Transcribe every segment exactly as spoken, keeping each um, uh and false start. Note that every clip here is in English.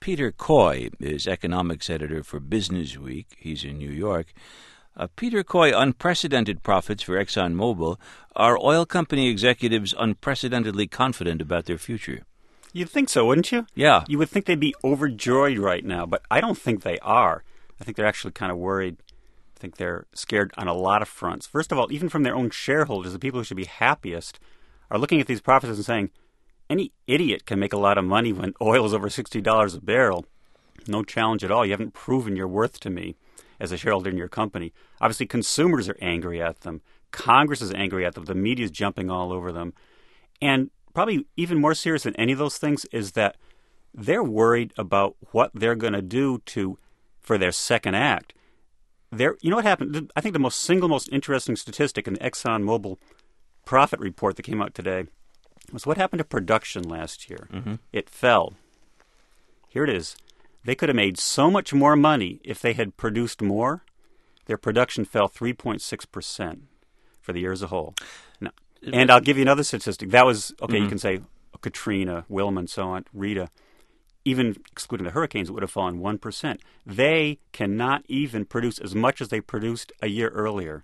Peter Coy is economics editor for Business Week. He's in New York. Uh, Peter Coy, unprecedented profits for ExxonMobil. Are oil company executives unprecedentedly confident about their future? You'd think so, wouldn't you? Yeah. You would think they'd be overjoyed right now, but I don't think they are. I think they're actually kind of worried. I think they're scared on a lot of fronts. First of all, even from their own shareholders, the people who should be happiest, are looking at these profits and saying, any idiot can make a lot of money when oil is over sixty dollars a barrel. No challenge at all. You haven't proven your worth to me as a shareholder in your company. Obviously, consumers are angry at them. Congress is angry at them. The media is jumping all over them. And probably even more serious than any of those things is that they're worried about what they're going to do to for their second act. They're, you know what happened? I think the most single most interesting statistic in the ExxonMobil profit report that came out today was what happened to production last year. Mm-hmm. It fell. Here it is. They could have made so much more money if they had produced more. Their production fell three point six percent for the year as a whole. Now, and I'll give you another statistic. That was, okay, mm-hmm. You can say Katrina, Wilma, and so on, Rita. Even excluding the hurricanes, it would have fallen one percent. They cannot even produce as much as they produced a year earlier.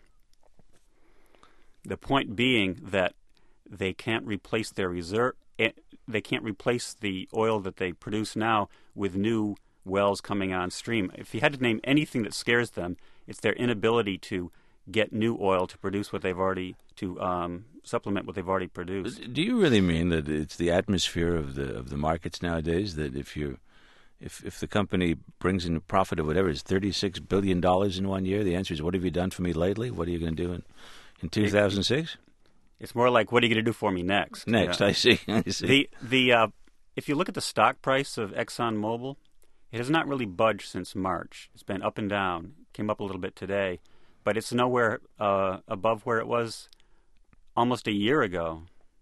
The point being that they can't replace their reserve. They can't replace the oil that they produce now with new wells coming on stream. If you had to name anything that scares them, it's their inability to get new oil to produce what they've already to um, supplement what they've already produced. Do you really mean that it's the atmosphere of the of the markets nowadays that if you if if the company brings in a profit of whatever is thirty-six billion dollars in one year, the answer is, what have you done for me lately? What are you going to do in in two thousand six? It's more like, what are you going to do for me next? Next, yeah. I see. I see. The the uh, if you look at the stock price of ExxonMobil, it has not really budged since March. It's been up and down. Came up a little bit today, but it's nowhere uh, above where it was almost a year ago.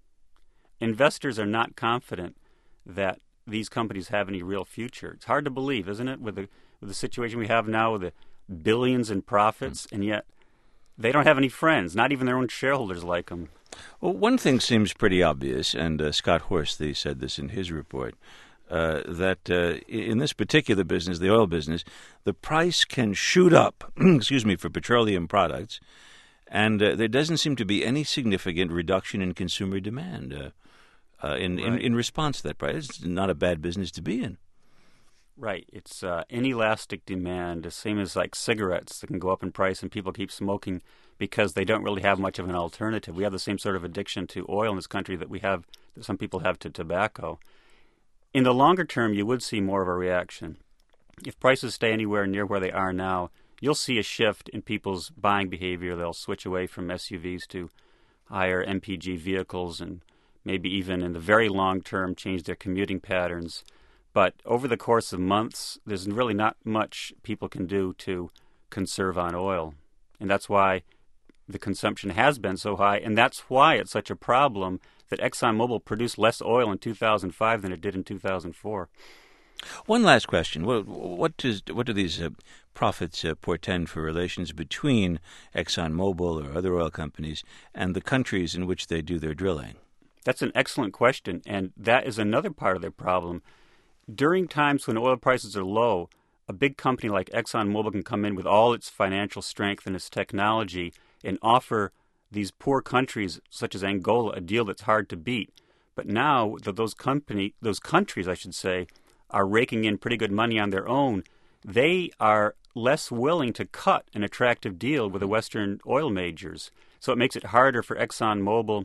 Investors are not confident that these companies have any real future. It's hard to believe, isn't it, with the with the situation we have now with the billions in profits, mm. and yet they don't have any friends. Not even their own shareholders like them. Well, one thing seems pretty obvious, and uh, Scott Horsley said this in his report, uh, that uh, in this particular business, the oil business, the price can shoot up, excuse me, for petroleum products, and uh, there doesn't seem to be any significant reduction in consumer demand uh, uh, in, right. in in response to that price. It's not a bad business to be in. Right. It's uh, inelastic demand, the same as like cigarettes that can go up in price and people keep smoking because they don't really have much of an alternative. We have the same sort of addiction to oil in this country that we have, that some people have to tobacco. In the longer term, you would see more of a reaction. If prices stay anywhere near where they are now, you'll see a shift in people's buying behavior. They'll switch away from S U Vs to higher M P G vehicles and maybe even in the very long term change their commuting patterns. But over the course of months, there's really not much people can do to conserve on oil. And that's why the consumption has been so high, and that's why it's such a problem that ExxonMobil produced less oil in two thousand five than it did in two thousand four. One last question. What, what, does, what do these uh, profits uh, portend for relations between ExxonMobil or other oil companies and the countries in which they do their drilling? That's an excellent question, and that is another part of their problem. During times when oil prices are low, a big company like ExxonMobil can come in with all its financial strength and its technology and offer these poor countries, such as Angola, a deal that's hard to beat. But now that those company, those countries, I should say, are raking in pretty good money on their own, they are less willing to cut an attractive deal with the Western oil majors. So it makes it harder for ExxonMobil,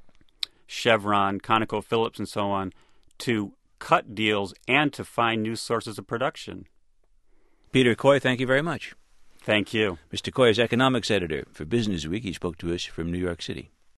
Chevron, ConocoPhillips, and so on to cut deals and to find new sources of production. Peter Coy, thank you very much. Thank you. Mister Coy is economics editor for Business Week. He spoke to us from New York City.